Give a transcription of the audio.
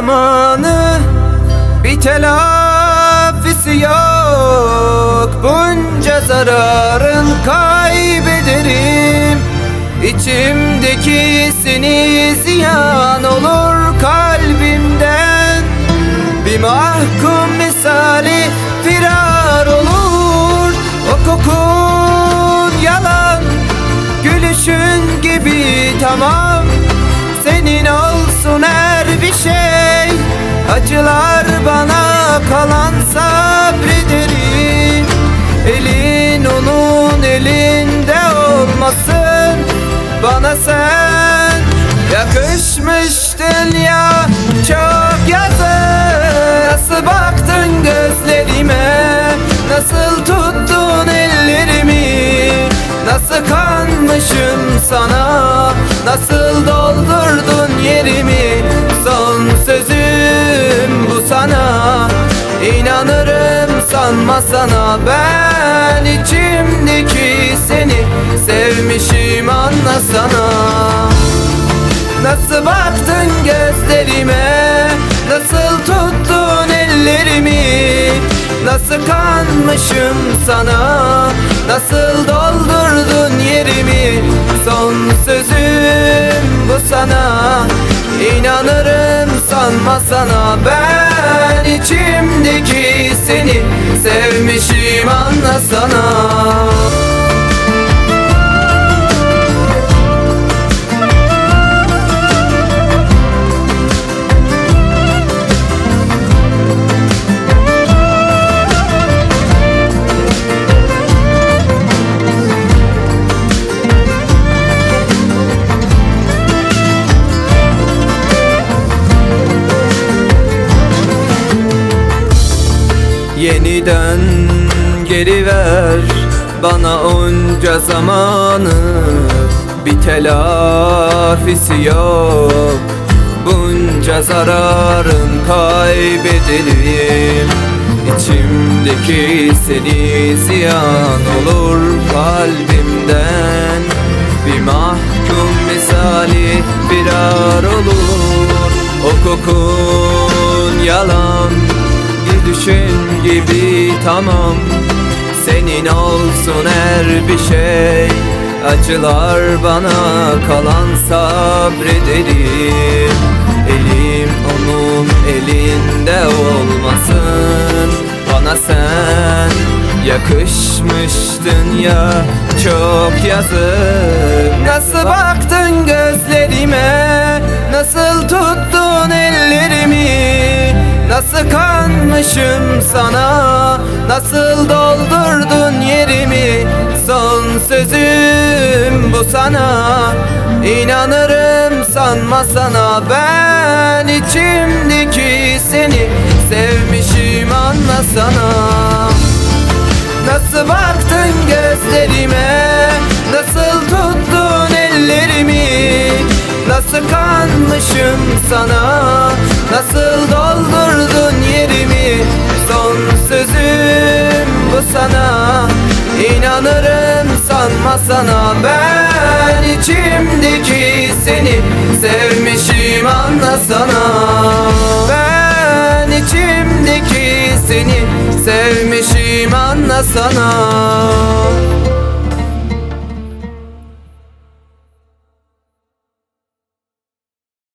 zamanı, bir telafisi yok. Bunca zararın kaybederim, İçimdeki seni ziyan olur kalbimden. Bir mahkum misali firar olur. O kokun yalan, gülüşün gibi tamam. Senin olsun her bir şey, acılar bana kalan sabrederim. Elin onun elinde olmasın, bana sen yakışmıştın ya çok yazık. Nasıl baktın gözlerime, nasıl tuttun ellerimi, nasıl kanmışım sana, nasıl doldurdun yerimi. Son sözüm bu sana, İnanırım sanma sana. Ben içimdeki seni sevmişim, anlasana. Nasıl baktın gözlerime, nasıl tuttun ellerimi, nasıl kanmışım sana, nasıl doldurdun yerimi. Son sözüm bu sana, İnanırım sanma sana. Ben içimdeki seni sevmişim, anlasana. Yeniden geri ver bana onca zamanı, bir telafisi yok. Bunca zararın kaybedelim, İçimdeki seni ziyan olur kalbimden. Bir mahkum misali firar olur. O kokun yalan, düşün gibi tamam. Senin olsun her bir şey, acılar bana kalan sabrederim. Elim onun elinde olmasın, bana sen yakışmıştın ya çok yazık. Nasıl baktın gözlerime, nasıl tuttun ellerimi, nasıl kanmışım sana, nasıl doldurdun yerimi. Son sözüm bu sana, İnanırım sanma sana. Ben içimdeki seni sevmişim, anlasana. Nasıl baktın gözlerime, nasıl tuttun ellerimi, nasıl kanmışım sana, nasıl doldurdun yerimi. Son sözüm bu sana, İnanırım sanma sana. Ben içimdeki seni sevmişim, anlasana. Ben içimdeki seni sevmişim, anlasana.